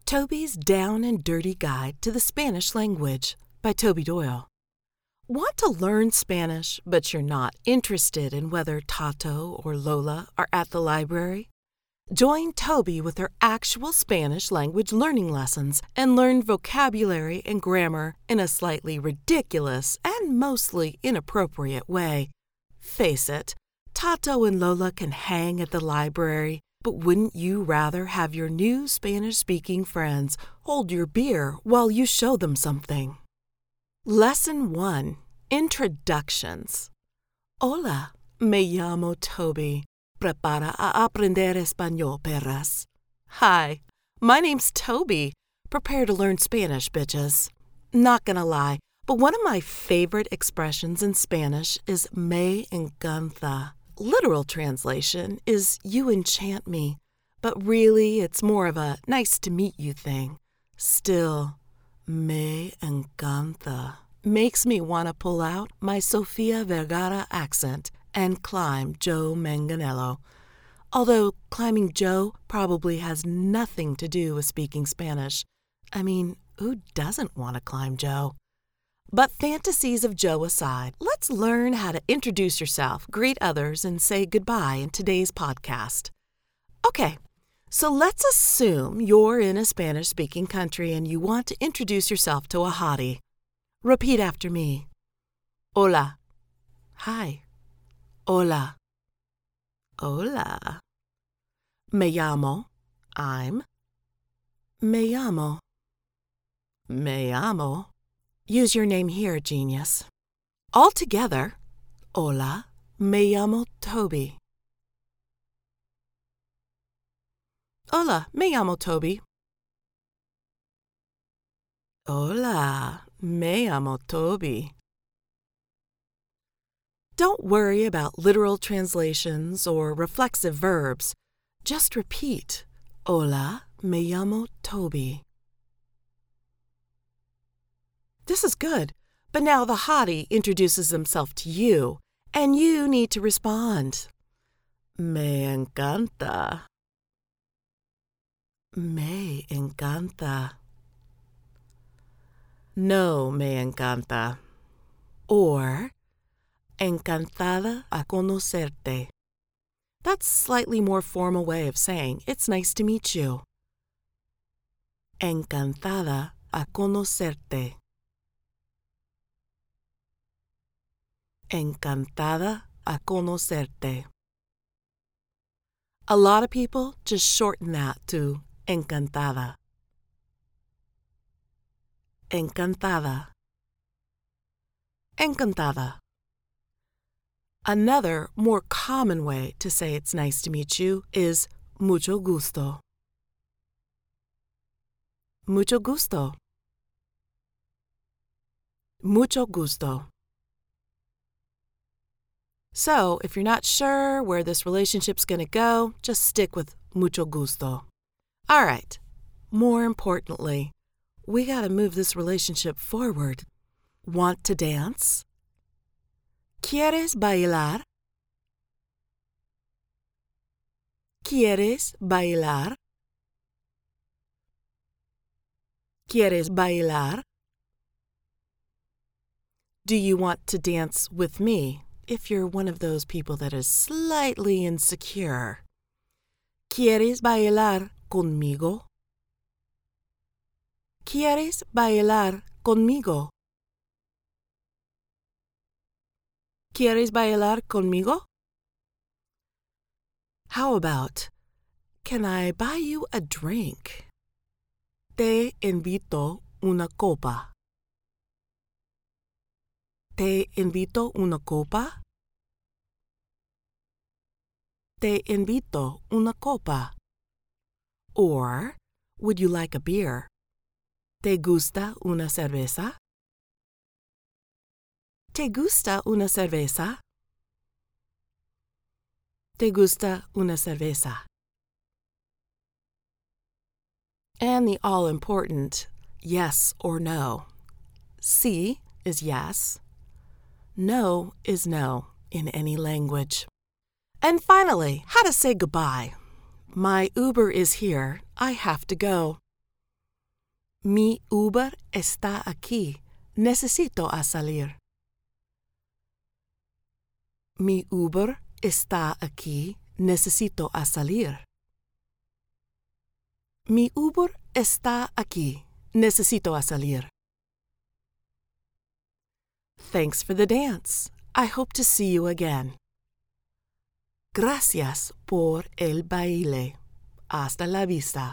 Toby's Down and Dirty Guide to the Spanish Language by Toby Doyle. Want to learn Spanish, but you're not interested in whether Tato or Lola are at the library? Join Toby with her actual Spanish language learning lessons and learn vocabulary and grammar in a slightly ridiculous and mostly inappropriate way. Face it, Tato and Lola can hang at the library, but wouldn't you rather have your new Spanish-speaking friends hold your beer while you show them something? Lesson 1. Introductions. Hola, me llamo Toby. Prepara a aprender español, perras. Hi, my name's Toby. Prepare to learn Spanish, bitches. Not gonna lie, but one of my favorite expressions in Spanish is me encanta. Literal translation is you enchant me, but really it's more of a nice to meet you thing. Still, me encanta makes me want to pull out my Sofia Vergara accent and climb Joe Manganiello. Although climbing Joe probably has nothing to do with speaking Spanish. I mean, who doesn't want to climb Joe? But fantasies of Joe aside, let's learn how to introduce yourself, greet others, and say goodbye in today's podcast. Okay, so let's assume you're in a Spanish-speaking country and you want to introduce yourself to a hottie. Repeat after me. Hola. Hi. Hola. Hola. Me llamo. I'm. Me llamo. Me llamo. Use your name here, genius. All together. Hola. Me llamo Toby. Hola. Me llamo Toby. Hola. Me llamo Toby. Don't worry about literal translations or reflexive verbs. Just repeat. Hola, me llamo Toby. This is good, but now the hottie introduces himself to you, and you need to respond. Me encanta. Me encanta. No me encanta. Or, encantada a conocerte. That's a slightly more formal way of saying it's nice to meet you. Encantada a conocerte. Encantada a conocerte. A lot of people just shorten that to encantada. Encantada. Encantada. Another, more common way to say it's nice to meet you is mucho gusto. Mucho gusto. Mucho gusto. So, if you're not sure where this relationship's going to go, just stick with mucho gusto. All right. More importantly, we got to move this relationship forward. Want to dance? ¿Quieres bailar? ¿Quieres bailar? ¿Quieres bailar? Do you want to dance with me if you're one of those people that is slightly insecure? ¿Quieres bailar conmigo? ¿Quieres bailar conmigo? ¿Quieres bailar conmigo? How about, can I buy you a drink? Te invito una copa. Te invito una copa? Te invito una copa. Or, would you like a beer? ¿Te gusta una cerveza? ¿Te gusta una cerveza? ¿Te gusta una cerveza? And the all-important yes or no. Sí is yes. No is no in any language. And finally, how to say goodbye. My Uber is here. I have to go. Mi Uber está aquí. Necesito a salir. Mi Uber está aquí. Necesito a salir. Mi Uber está aquí. Necesito a salir. Thanks for the dance. I hope to see you again. Gracias por el baile. Hasta la vista.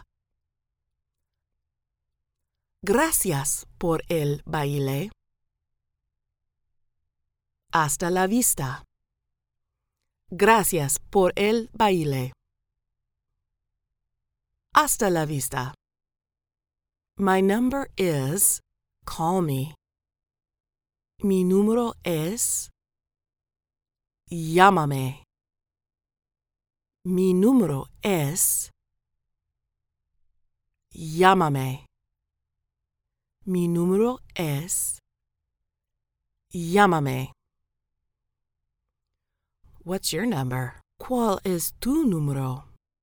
Gracias por el baile. Hasta la vista. Gracias por el baile. Hasta la vista. My number is, call me. Mi número es, llámame. Mi número es, llámame. Mi número es, llámame. What's your number? ¿Cuál es tu número?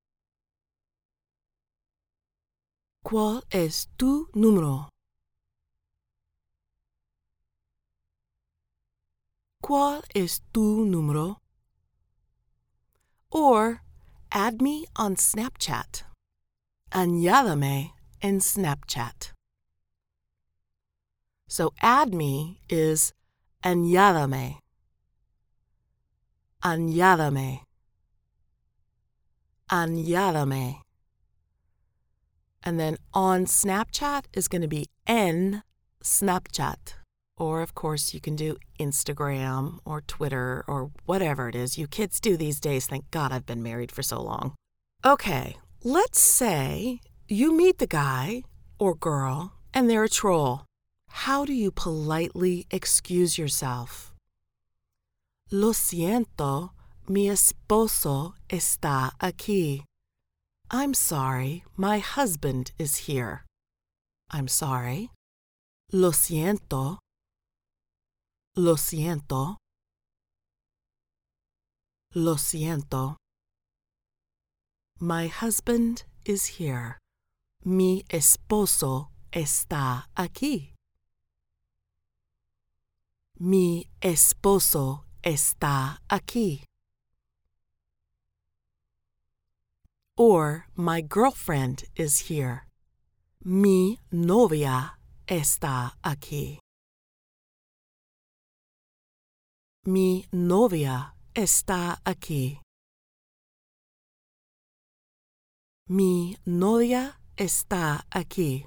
¿Cuál es tu número? ¿Cuál es tu número? Or add me on Snapchat. Añádame en Snapchat. So add me is añádame. Añádame. Añádame. And then on Snapchat is going to be en Snapchat. Or, of course, you can do Instagram or Twitter or whatever it is you kids do these days. Thank God I've been married for so long. Okay, let's say you meet the guy or girl and they're a troll. How do you politely excuse yourself? Lo siento, mi esposo está aquí. I'm sorry, my husband is here. I'm sorry. Lo siento. Lo siento. Lo siento. My husband is here. Mi esposo está aquí. Mi esposo está aquí. Or my girlfriend is here. Mi novia está aquí. Mi novia está aquí. Mi novia está aquí.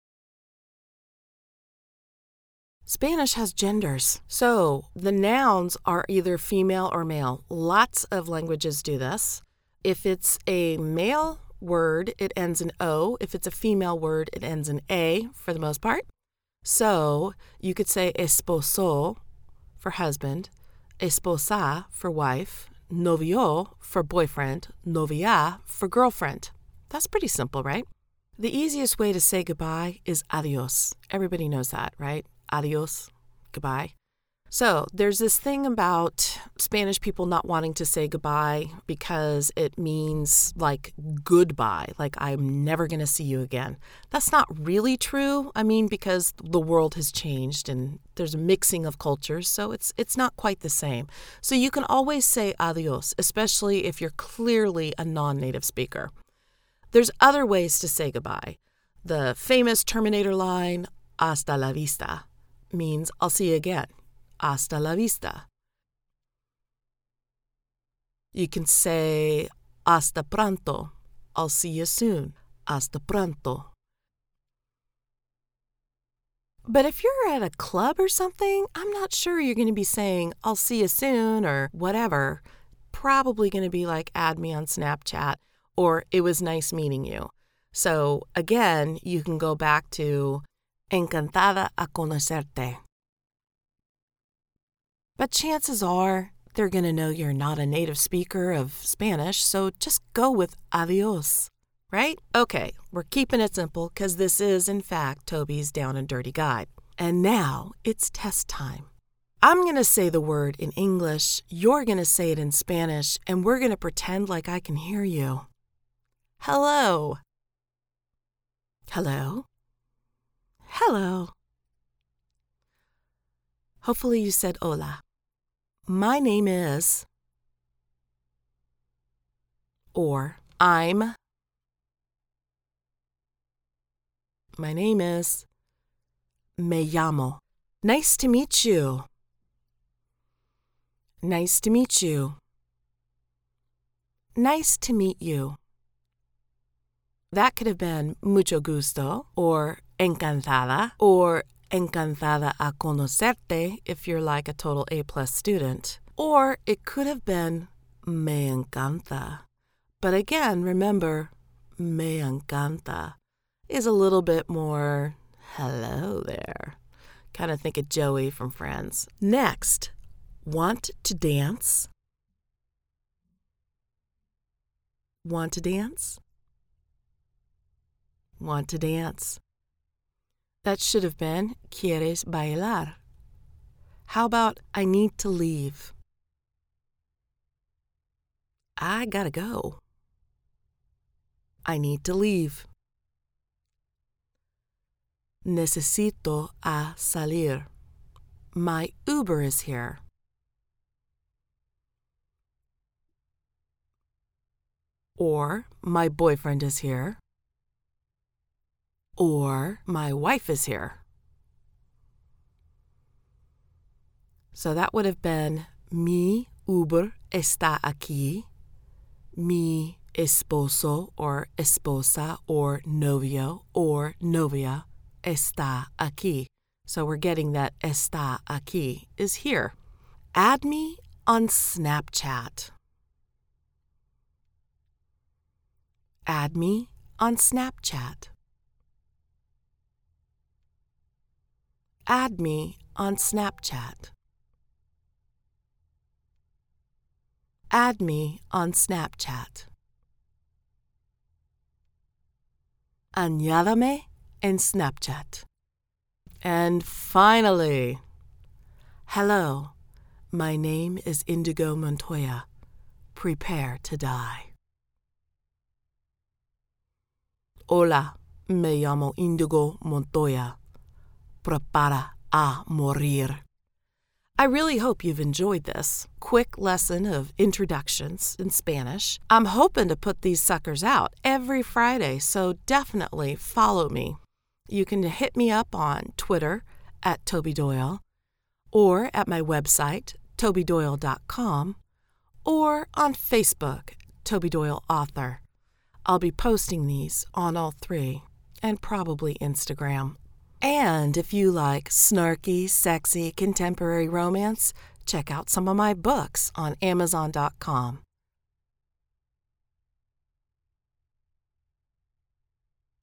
Spanish has genders, so the nouns are either female or male. Lots of languages do this. If it's a male word, it ends in O. If it's a female word, it ends in A for the most part. So you could say esposo for husband, esposa for wife, novio for boyfriend, novia for girlfriend. That's pretty simple, right? The easiest way to say goodbye is adios. Everybody knows that, right? Adios, goodbye. So there's this thing about Spanish people not wanting to say goodbye because it means like goodbye, like I'm never going to see you again. That's not really true. I mean, because the world has changed and there's a mixing of cultures, so it's not quite the same. So you can always say adios, especially if you're clearly a non-native speaker. There's other ways to say goodbye. The famous Terminator line, hasta la vista, means I'll see you again. Hasta la vista. You can say hasta pronto. I'll see you soon. Hasta pronto. But if you're at a club or something, I'm not sure you're going to be saying I'll see you soon or whatever. Probably going to be like add me on Snapchat or it was nice meeting you. So again, you can go back to encantada a conocerte. But chances are they're going to know you're not a native speaker of Spanish, so just go with adios, right? Okay, we're keeping it simple because this is, in fact, Toby's Down and Dirty Guide. And now it's test time. I'm going to say the word in English, you're going to say it in Spanish, and we're going to pretend like I can hear you. Hello. Hello. hello. Hopefully you said hola. My name is, or I'm. My name is, me llamo. Nice to meet you. Nice to meet you. Nice to meet you. That could have been mucho gusto, or encantada a conocerte if you're like a total A+ student. Or it could have been me encanta. But again, remember, me encanta is a little bit more hello there. Kind of think of Joey from Friends. Next, want to dance? Want to dance? Want to dance. That should have been ¿Quieres bailar? How about I need to leave? I gotta go. I need to leave. Necesito a salir. My Uber is here. Or my boyfriend is here. Or my wife is here. So that would have been mi Uber está aquí. Mi esposo or esposa or novio or novia está aquí. So we're getting that está aquí is here. Add me on Snapchat. Add me on Snapchat. Add me on Snapchat. Add me on Snapchat. Añádame en Snapchat. And finally, hello, my name is Indigo Montoya. Prepare to die. Hola, me llamo Indigo Montoya. Prepara a morir. I really hope you've enjoyed this quick lesson of introductions in Spanish. I'm hoping to put these suckers out every Friday, so definitely follow me. You can hit me up on Twitter at Toby Doyle, or at my website, tobydoyle.com, or on Facebook, Toby Doyle Author. I'll be posting these on all three, and probably Instagram. And if you like snarky, sexy, contemporary romance, check out some of my books on Amazon.com.